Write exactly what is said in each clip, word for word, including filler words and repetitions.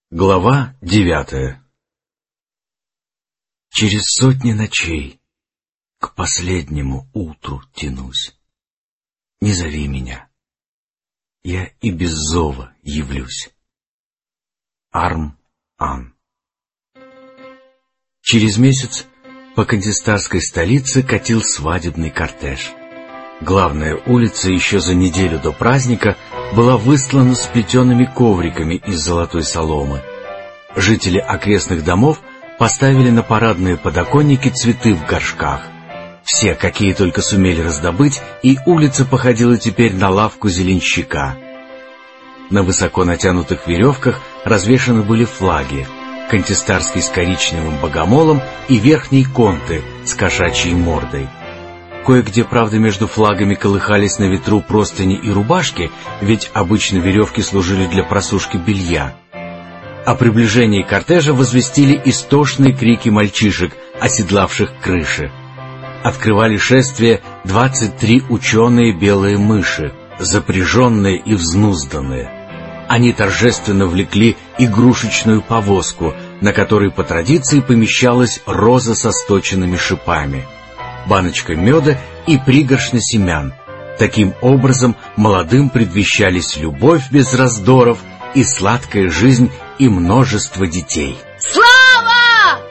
Глава девятая. Через сотни ночей к последнему утру тянусь. Не зови меня, я и без зова явлюсь. Арм-Ан. Через месяц по Кантистарской столице катил свадебный кортеж. Главная улица еще за неделю до праздника была выстлана сплетенными ковриками из золотой соломы. Жители окрестных домов поставили на парадные подоконники цветы в горшках. Все, какие только сумели раздобыть, и улица походила теперь на лавку зеленщика. На высоко натянутых веревках развешаны были флаги: Кантистарский с коричневым богомолом и Верхний Конты с кошачьей мордой. Кое-где, правда, между флагами колыхались на ветру простыни и рубашки, ведь обычно веревки служили для просушки белья. О приближении кортежа возвестили истошные крики мальчишек, оседлавших крыши. Открывали шествие двадцать три ученые белые мыши, запряженные и взнузданные. Они торжественно влекли игрушечную повозку, на которой по традиции помещалась роза со сточенными шипами, баночка меда и пригоршня семян. Таким образом, молодым предвещались любовь без раздоров и сладкая жизнь и множество детей. «Слава!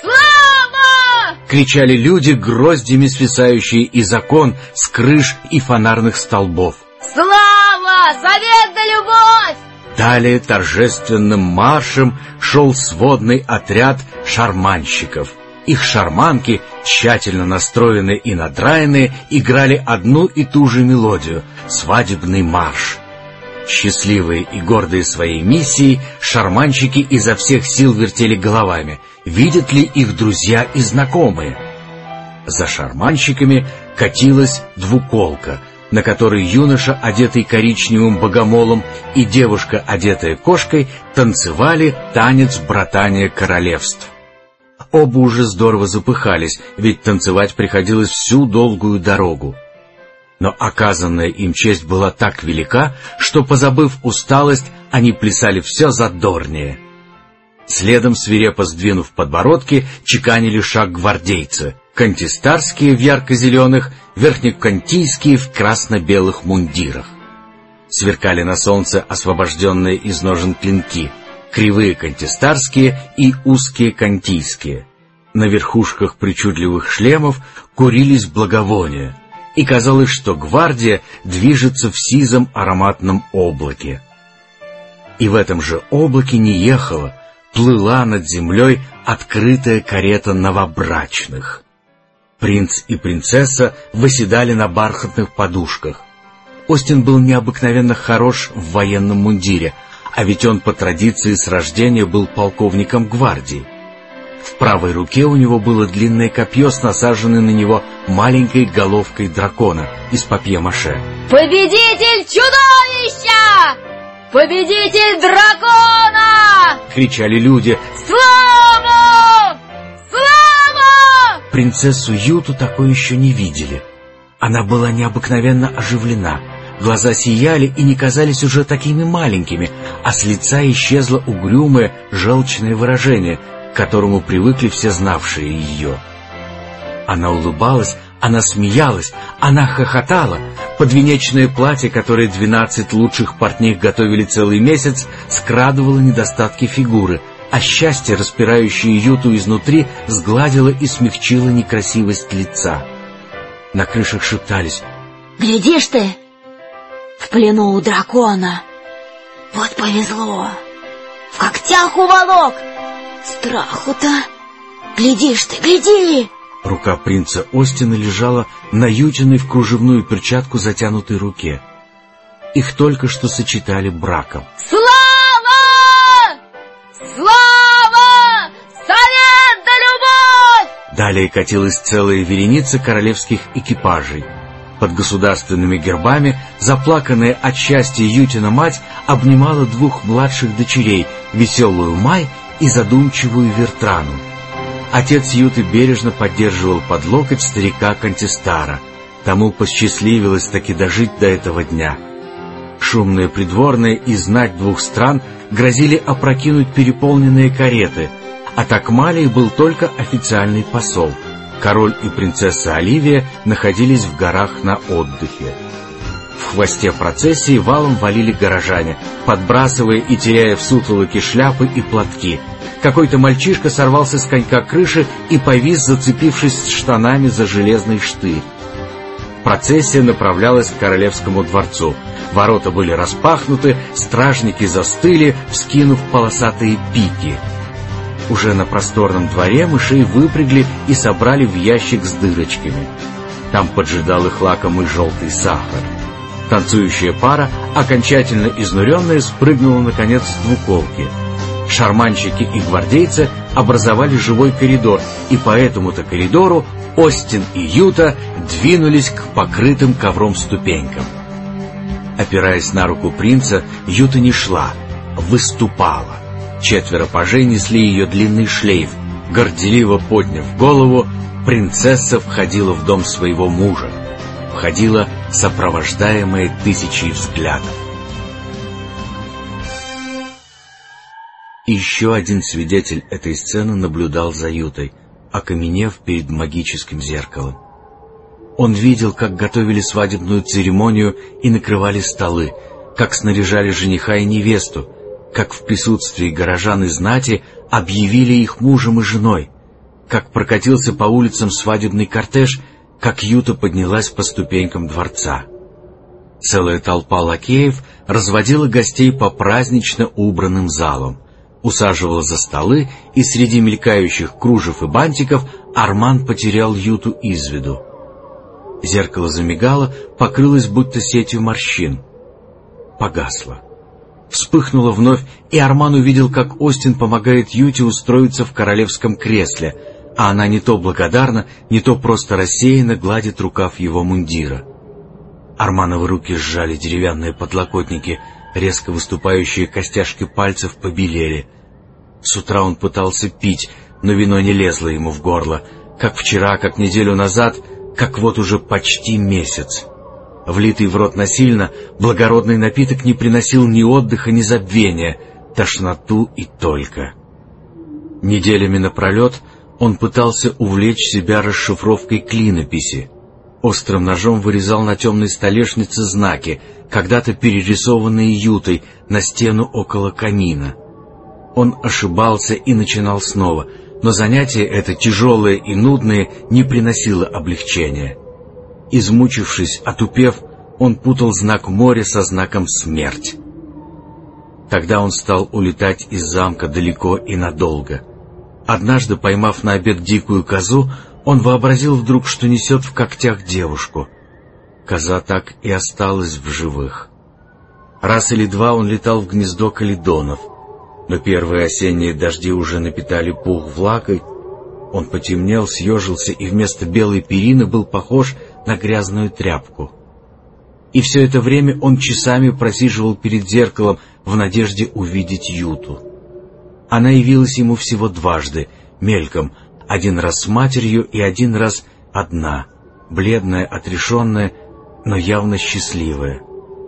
Слава!» — кричали люди, гроздями свисающие из окон, с крыш и фонарных столбов. «Слава! Совет да любовь!» Далее торжественным маршем шел сводный отряд шарманщиков. Их шарманки, тщательно настроенные и надраенные, играли одну и ту же мелодию — свадебный марш. Счастливые и гордые своей миссией, шарманщики изо всех сил вертели головами, видят ли их друзья и знакомые. За шарманщиками катилась двуколка, на которой юноша, одетый коричневым богомолом, и девушка, одетая кошкой, танцевали танец братания королевств. Оба уже здорово запыхались, ведь танцевать приходилось всю долгую дорогу. Но оказанная им честь была так велика, что, позабыв усталость, они плясали все задорнее. Следом, свирепо сдвинув подбородки, чеканили шаг гвардейцы: кантистарские в ярко-зеленых, верхнеконтийские в красно-белых мундирах. Сверкали на солнце освобожденные из ножен клинки, кривые кантистарские и узкие контийские. На верхушках причудливых шлемов курились благовония, и казалось, что гвардия движется в сизом ароматном облаке. И в этом же облаке не ехала, плыла над землей открытая карета новобрачных. Принц и принцесса восседали на бархатных подушках. Остин был необыкновенно хорош в военном мундире, а ведь он по традиции с рождения был полковником гвардии. В правой руке у него было длинное копье с насаженной на него маленькой головкой дракона из папье-маше. «Победитель чудовища! Победитель дракона!» — кричали люди. «Слава! Слава!» Принцессу Юту такой еще не видели. Она была необыкновенно оживлена. Глаза сияли и не казались уже такими маленькими, а с лица исчезло угрюмое, желчное выражение, к которому привыкли все знавшие ее. Она улыбалась, она смеялась, она хохотала. Подвенечное платье, которое двенадцать лучших портних готовили целый месяц, скрадывало недостатки фигуры, а счастье, распирающее Юту изнутри, сгладило и смягчило некрасивость лица. На крышах шептались: «Глядишь ты, в плену у дракона. Вот повезло. В когтях уволок. Страху-то. Глядишь ты, гляди!» Рука принца Остина лежала на Ютиной в кружевную перчатку затянутой руке. Их только что сочетали браком. «Слава! Слава! Совет да любовь!» Далее катилась целая вереница королевских экипажей. Под государственными гербами заплаканная от счастья Ютина мать обнимала двух младших дочерей, веселую Май и задумчивую Вертрану. Отец Юты бережно поддерживал под локоть старика Кантистара. Тому посчастливилось таки дожить до этого дня. Шумные придворные и знать двух стран грозили опрокинуть переполненные кареты, а Токмалии был только официальный посол. Король и принцесса Оливия находились в горах на отдыхе. В хвосте процессии валом валили горожане, подбрасывая и теряя в сутолоке шляпы и платки. Какой-то мальчишка сорвался с конька крыши и повис, зацепившись штанами за железный штырь. Процессия направлялась к королевскому дворцу. Ворота были распахнуты, стражники застыли, вскинув полосатые пики. Уже на просторном дворе мышей выпрягли и собрали в ящик с дырочками. Там поджидал их лакомый желтый сахар. Танцующая пара, окончательно изнуренная, спрыгнула наконец с двуколки. Шарманщики и гвардейцы образовали живой коридор, и по этому-то коридору Остин и Юта двинулись к покрытым ковром ступенькам. Опираясь на руку принца, Юта не шла, выступала. Четверо пажей несли ее длинный шлейф. Горделиво подняв голову, принцесса входила в дом своего мужа. Входила, сопровождаемая тысячей взглядов. Еще один свидетель этой сцены наблюдал за Ютой, окаменев перед магическим зеркалом. Он видел, как готовили свадебную церемонию и накрывали столы, как снаряжали жениха и невесту, как в присутствии горожан и знати объявили их мужем и женой, как прокатился по улицам свадебный кортеж, как Юта поднялась по ступенькам дворца. Целая толпа лакеев разводила гостей по празднично убранным залам, усаживала за столы, и среди мелькающих кружев и бантиков Арман потерял Юту из виду. Зеркало замигало, покрылось будто сетью морщин. Погасло. Вспыхнуло вновь, и Арман увидел, как Остин помогает Юте устроиться в королевском кресле, а она не то благодарна, не то просто рассеянно гладит рукав его мундира. Армановы руки сжали деревянные подлокотники, резко выступающие костяшки пальцев побелели. С утра он пытался пить, но вино не лезло ему в горло, как вчера, как неделю назад, как вот уже почти месяц. Влитый в рот насильно, благородный напиток не приносил ни отдыха, ни забвения, тошноту и только. Неделями напролет он пытался увлечь себя расшифровкой клинописи. Острым ножом вырезал на темной столешнице знаки, когда-то перерисованные Ютой, на стену около камина. Он ошибался и начинал снова, но занятие это, тяжелое и нудное, не приносило облегчения. Измучившись, отупев, он путал знак моря со знаком смерть. Тогда он стал улетать из замка далеко и надолго. Однажды, поймав на обед дикую козу, он вообразил вдруг, что несет в когтях девушку. Коза так и осталась в живых. Раз или два он летал в гнездо каледонов, но первые осенние дожди уже напитали пух влагой. Он потемнел, съежился и вместо белой перины был похож на грязную тряпку. И все это время он часами просиживал перед зеркалом в надежде увидеть Юту. Она явилась ему всего дважды, мельком, один раз с матерью и один раз одна, бледная, отрешенная, но явно счастливая.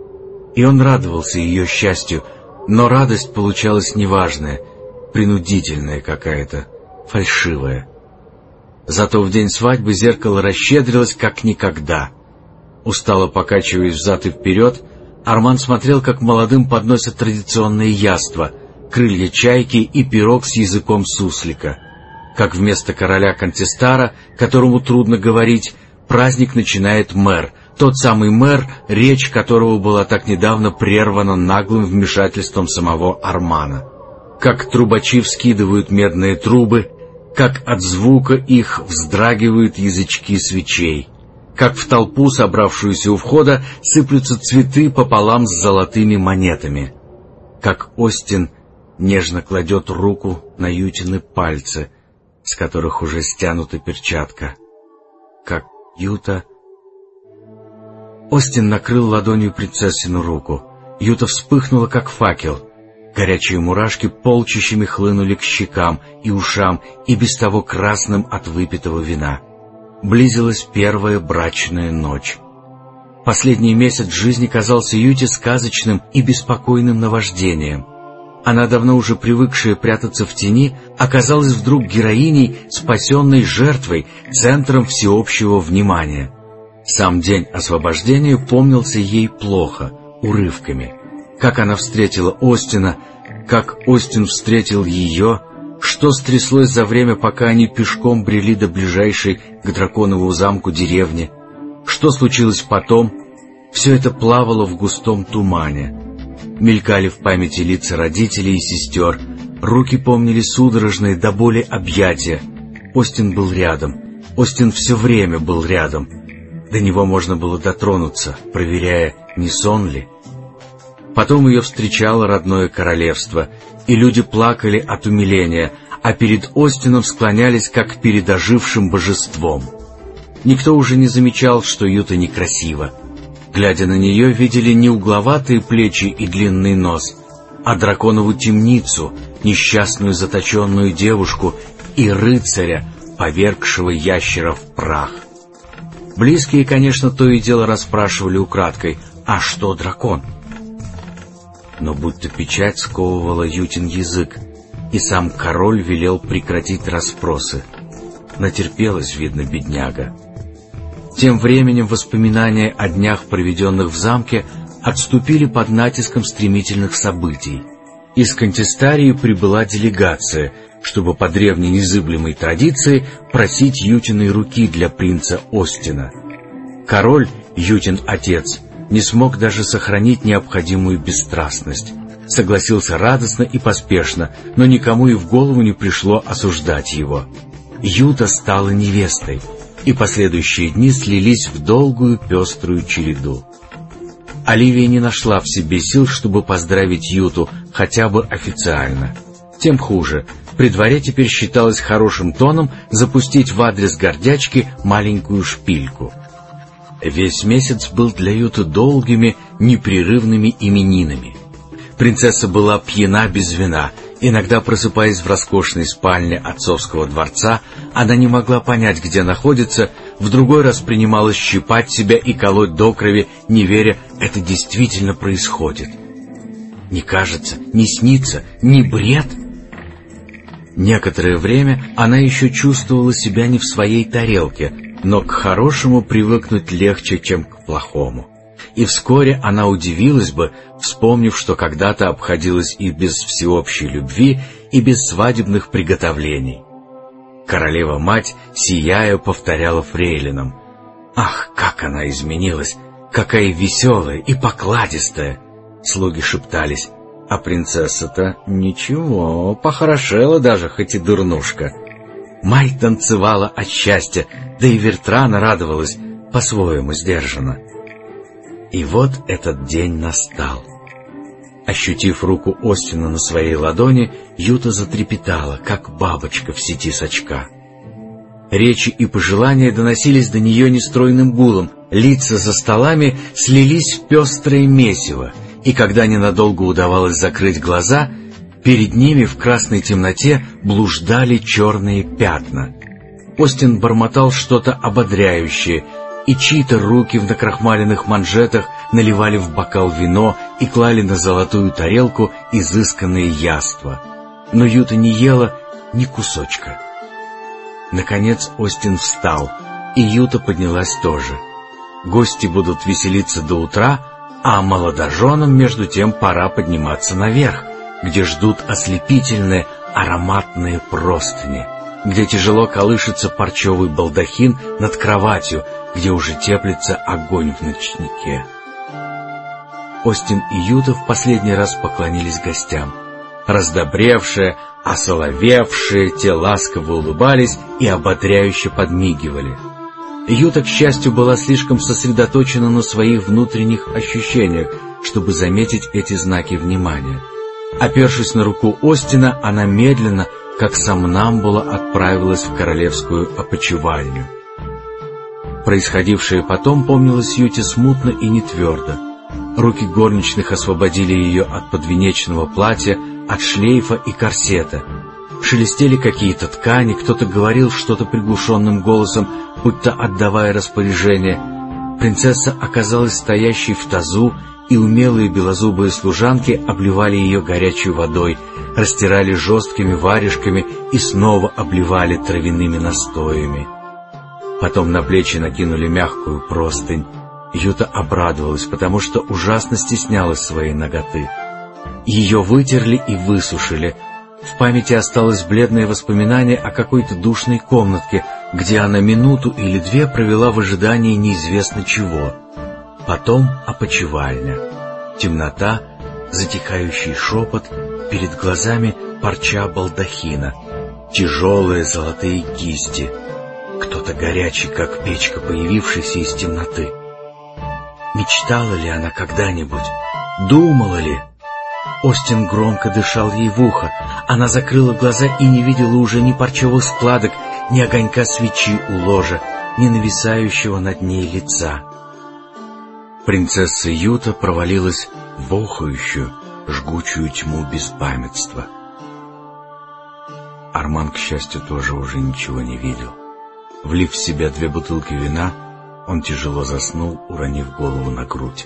И он радовался ее счастью, но радость получалась неважная, принудительная какая-то, фальшивая. Зато в день свадьбы зеркало расщедрилось как никогда. Устало покачиваясь взад и вперед, Арман смотрел, как молодым подносят традиционные яства, крылья чайки и пирог с языком суслика, как вместо короля Контестара, которому трудно говорить, праздник начинает мэр, тот самый мэр, речь которого была так недавно прервана наглым вмешательством самого Армана. Как трубачи вскидывают медные трубы, как от звука их вздрагивают язычки свечей, как в толпу, собравшуюся у входа, сыплются цветы пополам с золотыми монетами, как Остин нежно кладет руку на Ютины пальцы, с которых уже стянута перчатка, как Юта... Остин накрыл ладонью принцессину руку. Юта вспыхнула, как факел. Горячие мурашки полчищами хлынули к щекам и ушам, и без того красным от выпитого вина. Близилась первая брачная ночь. Последний месяц жизни казался Юте сказочным и беспокойным наваждением. Она, давно уже привыкшая прятаться в тени, оказалась вдруг героиней, спасенной жертвой, центром всеобщего внимания. Сам день освобождения помнился ей плохо, урывками. Как она встретила Остина, как Остин встретил ее, что стряслось за время, пока они пешком брели до ближайшей к Драконову замку деревни, что случилось потом, все это плавало в густом тумане. Мелькали в памяти лица родителей и сестер, руки помнили судорожные до боли объятия. Остин был рядом, Остин все время был рядом. До него можно было дотронуться, проверяя, не сон ли. Потом ее встречало родное королевство, и люди плакали от умиления, а перед Остином склонялись, как перед ожившим божеством. Никто уже не замечал, что Юта некрасива. Глядя на нее, видели не угловатые плечи и длинный нос, а драконову темницу, несчастную заточенную девушку и рыцаря, повергшего ящера в прах. Близкие, конечно, то и дело расспрашивали украдкой: «А что дракон?» Но будто печать сковывала Ютин язык, и сам король велел прекратить расспросы. Натерпелась, видно, бедняга. Тем временем воспоминания о днях, проведенных в замке, отступили под натиском стремительных событий. Из Контестарии прибыла делегация, чтобы по древней незыблемой традиции просить Ютиной руки для принца Остина. Король, Ютин отец, не смог даже сохранить необходимую бесстрастность. Согласился радостно и поспешно, но никому и в голову не пришло осуждать его. Юта стала невестой, и последующие дни слились в долгую пеструю череду. Оливия не нашла в себе сил, чтобы поздравить Юту хотя бы официально. Тем хуже. При дворе теперь считалось хорошим тоном запустить в адрес гордячки маленькую шпильку. Весь месяц был для Юты долгими, непрерывными именинами. Принцесса была пьяна без вина. Иногда, просыпаясь в роскошной спальне отцовского дворца, она не могла понять, где находится, в другой раз принималась щипать себя и колоть до крови, не веря, это действительно происходит. Не кажется, не снится, не бред. Некоторое время она еще чувствовала себя не в своей тарелке, но к хорошему привыкнуть легче, чем к плохому. И вскоре она удивилась бы, вспомнив, что когда-то обходилась и без всеобщей любви, и без свадебных приготовлений. Королева-мать, сияя, повторяла фрейлинам: «Ах, как она изменилась! Какая веселая и покладистая!» Слуги шептались: «А принцесса-то ничего, похорошела даже, хоть и дурнушка». Май танцевала от счастья, да и Вертрана радовалась, по-своему сдержанно. И вот этот день настал. Ощутив руку Остина на своей ладони, Юта затрепетала, как бабочка в сети с очка. Речи и пожелания доносились до нее нестройным гулом, лица за столами слились в пестрое месиво, и когда ненадолго удавалось закрыть глаза, перед ними в красной темноте блуждали черные пятна. Остин бормотал что-то ободряющее, и чьи-то руки в накрахмаленных манжетах наливали в бокал вино и клали на золотую тарелку изысканные яства. Но Юта не ела ни кусочка. Наконец Остин встал, и Юта поднялась тоже. Гости будут веселиться до утра, а молодоженам между тем пора подниматься наверх, где ждут ослепительные ароматные простыни, где тяжело колышется парчевый балдахин над кроватью, где уже теплится огонь в ночнике. Остин и Юта в последний раз поклонились гостям. Раздобревшие, осоловевшие, те ласково улыбались и ободряюще подмигивали. Юта, к счастью, была слишком сосредоточена на своих внутренних ощущениях, чтобы заметить эти знаки внимания. Опершись на руку Остина, она медленно, как сомнамбула, отправилась в королевскую опочивальню. Происходившее потом помнилось Юте смутно и нетвердо. Руки горничных освободили ее от подвенечного платья, от шлейфа и корсета. Шелестели какие-то ткани, кто-то говорил что-то приглушенным голосом, будто отдавая распоряжение. Принцесса оказалась стоящей в тазу, и умелые белозубые служанки обливали ее горячей водой, растирали жесткими варежками и снова обливали травяными настоями. Потом на плечи накинули мягкую простынь. Юта обрадовалась, потому что ужасно стеснялась своей наготы. Ее вытерли и высушили. В памяти осталось бледное воспоминание о какой-то душной комнатке, где она минуту или две провела в ожидании неизвестно чего. Потом опочивальня. Темнота, затихающий шепот, перед глазами парча балдахина, тяжелые золотые кисти, кто-то горячий, как печка, появившийся из темноты. Мечтала ли она когда-нибудь? Думала ли? Остин громко дышал ей в ухо. Она закрыла глаза и не видела уже ни парчевых складок, ни огонька свечи у ложа, ни нависающего над ней лица. Принцесса Юта провалилась в охающую, жгучую тьму беспамятства. Арман, к счастью, тоже уже ничего не видел. Влив в себя две бутылки вина, он тяжело заснул, уронив голову на грудь.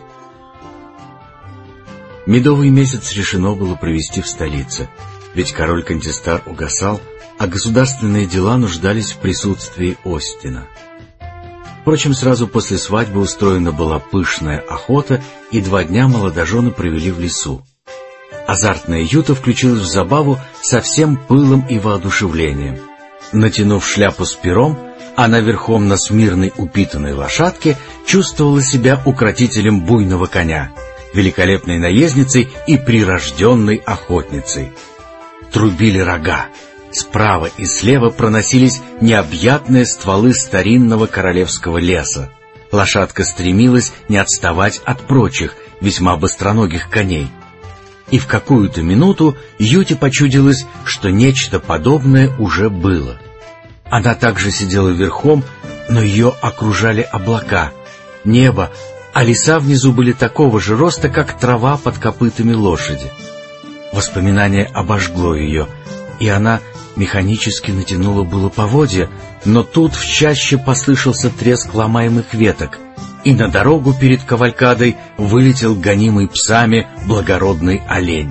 Медовый месяц решено было провести в столице, ведь король Кантистар угасал, а государственные дела нуждались в присутствии Остина. Впрочем, сразу после свадьбы устроена была пышная охота, и два дня молодожены провели в лесу. Азартная Юта включилась в забаву со всем пылом и воодушевлением. Натянув шляпу с пером, она верхом на смирной упитанной лошадке чувствовала себя укротителем буйного коня, великолепной наездницей и прирожденной охотницей. Трубили рога. Справа и слева проносились необъятные стволы старинного королевского леса. Лошадка стремилась не отставать от прочих, весьма быстроногих коней. И в какую-то минуту Юте почудилось, что нечто подобное уже было. Она также сидела верхом, но ее окружали облака, небо, а леса внизу были такого же роста, как трава под копытами лошади. Воспоминание обожгло ее, и она механически натянула было поводья, но тут в чаще послышался треск ломаемых веток, и на дорогу перед кавалькадой вылетел гонимый псами благородный олень.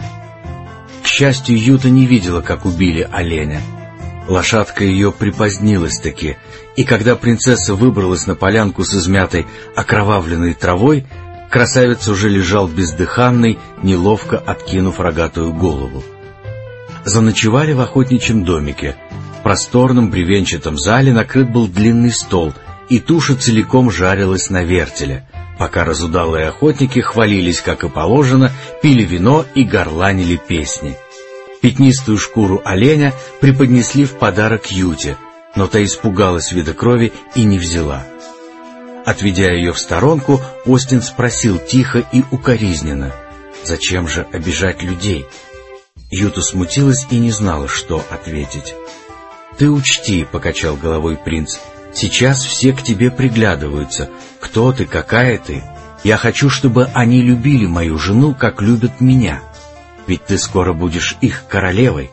К счастью, Юта не видела, как убили оленя. Лошадка ее припозднилась-таки, и когда принцесса выбралась на полянку с измятой окровавленной травой, красавец уже лежал бездыханный, неловко откинув рогатую голову. Заночевали в охотничьем домике. В просторном бревенчатом зале накрыт был длинный стол, и туша целиком жарилась на вертеле, пока разудалые охотники хвалились, как и положено, пили вино и горланили песни. Пятнистую шкуру оленя преподнесли в подарок Юте, но та испугалась вида крови и не взяла. Отведя ее в сторонку, Остин спросил тихо и укоризненно: «Зачем же обижать людей?» Юта смутилась и не знала, что ответить. «Ты учти», — покачал головой принц, — «сейчас все к тебе приглядываются. Кто ты, какая ты? Я хочу, чтобы они любили мою жену, как любят меня. Ведь ты скоро будешь их королевой».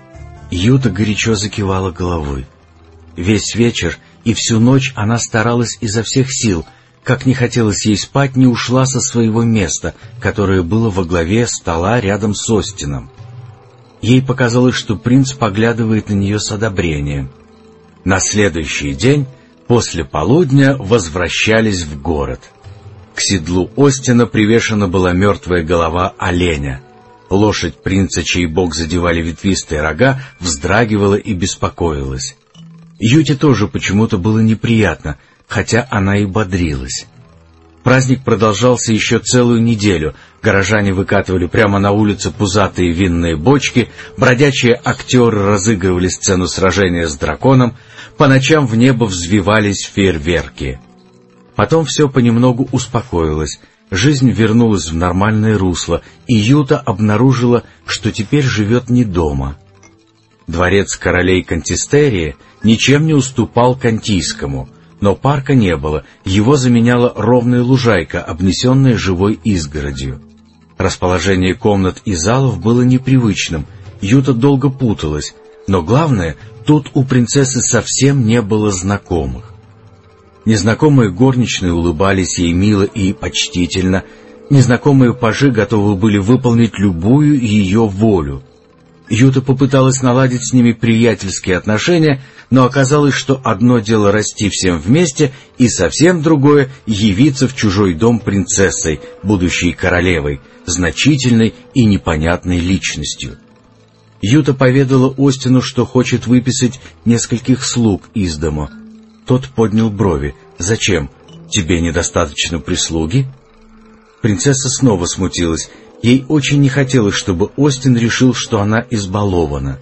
Юта горячо закивала головой. Весь вечер и всю ночь она старалась изо всех сил. Как не хотелось ей спать, не ушла со своего места, которое было во главе стола рядом с Остином. Ей показалось, что принц поглядывает на нее с одобрением. На следующий день, после полудня, возвращались в город. К седлу Остина привешена была мертвая голова оленя. Лошадь принца, чей бок задевали ветвистые рога, вздрагивала и беспокоилась. Юте тоже почему-то было неприятно, хотя она и бодрилась. Праздник продолжался еще целую неделю. Горожане выкатывали прямо на улице пузатые винные бочки, бродячие актеры разыгрывали сцену сражения с драконом, по ночам в небо взвивались фейерверки. Потом все понемногу успокоилось, жизнь вернулась в нормальное русло, и Юта обнаружила, что теперь живет не дома. Дворец королей Кантистерии ничем не уступал Кантийскому, но парка не было, его заменяла ровная лужайка, обнесенная живой изгородью. Расположение комнат и залов было непривычным, Юта долго путалась, но главное, тут у принцессы совсем не было знакомых. Незнакомые горничные улыбались ей мило и почтительно, незнакомые пажи готовы были выполнить любую ее волю. Юта попыталась наладить с ними приятельские отношения, но оказалось, что одно дело расти всем вместе, и совсем другое — явиться в чужой дом принцессой, будущей королевой, значительной и непонятной личностью. Юта поведала Остину, что хочет выписать нескольких слуг из дому. Тот поднял брови. «Зачем? Тебе недостаточно прислуги?» Принцесса снова смутилась. Ей очень не хотелось, чтобы Остин решил, что она избалована.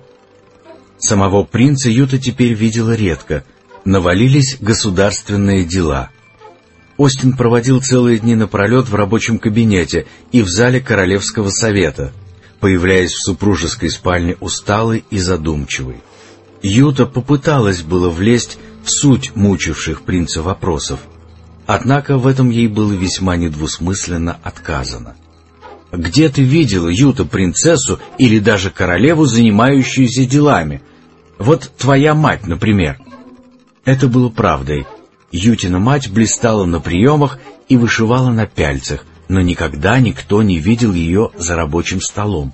Самого принца Юта теперь видела редко. Навалились государственные дела. Остин проводил целые дни напролет в рабочем кабинете и в зале Королевского совета, появляясь в супружеской спальне усталый и задумчивый. Юта попыталась было влезть в суть мучивших принца вопросов, однако в этом ей было весьма недвусмысленно отказано. «Где ты видела, Юта, принцессу или даже королеву, занимающуюся делами? Вот твоя мать, например». Это было правдой. Ютина мать блистала на приемах и вышивала на пяльцах, но никогда никто не видел ее за рабочим столом.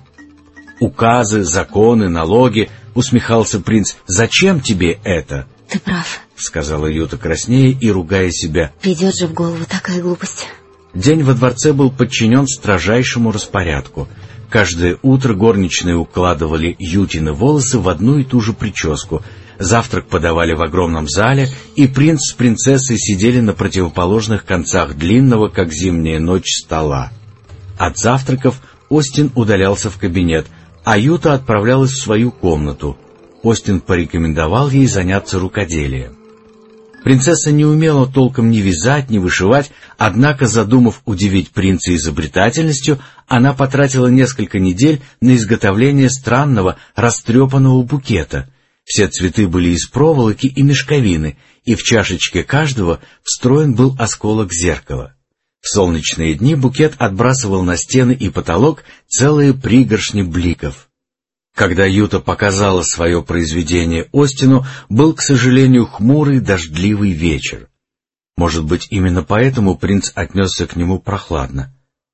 «Указы, законы, налоги», — усмехался принц, — «зачем тебе это?» «Ты прав», — сказала Юта краснея и ругая себя. «Придет же в голову такая глупость». День во дворце был подчинен строжайшему распорядку. Каждое утро горничные укладывали Ютины волосы в одну и ту же прическу. Завтрак подавали в огромном зале, и принц с принцессой сидели на противоположных концах длинного, как зимняя ночь, стола. От завтраков Остин удалялся в кабинет, а Юта отправлялась в свою комнату. Остин порекомендовал ей заняться рукоделием. Принцесса не умела толком ни вязать, ни вышивать, однако, задумав удивить принца изобретательностью, она потратила несколько недель на изготовление странного, растрепанного букета. Все цветы были из проволоки и мешковины, и в чашечке каждого встроен был осколок зеркала. В солнечные дни букет отбрасывал на стены и потолок целые пригоршни бликов. Когда Юта показала свое произведение Остину, был, к сожалению, хмурый дождливый вечер. Может быть, именно поэтому принц отнесся к нему прохладно.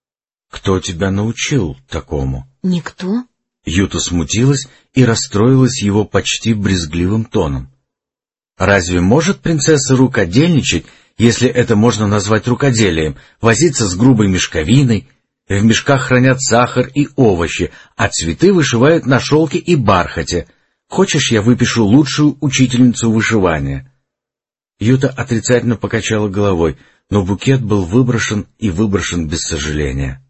«Кто тебя научил такому?» «Никто». Юта смутилась и расстроилась его почти брезгливым тоном. «Разве может принцесса рукодельничать, если это можно назвать рукоделием, возиться с грубой мешковиной? В мешках хранят сахар и овощи, а цветы вышивают на шелке и бархате. Хочешь, я выпишу лучшую учительницу вышивания?» Юта отрицательно покачала головой, но букет был выброшен и выброшен без сожаления.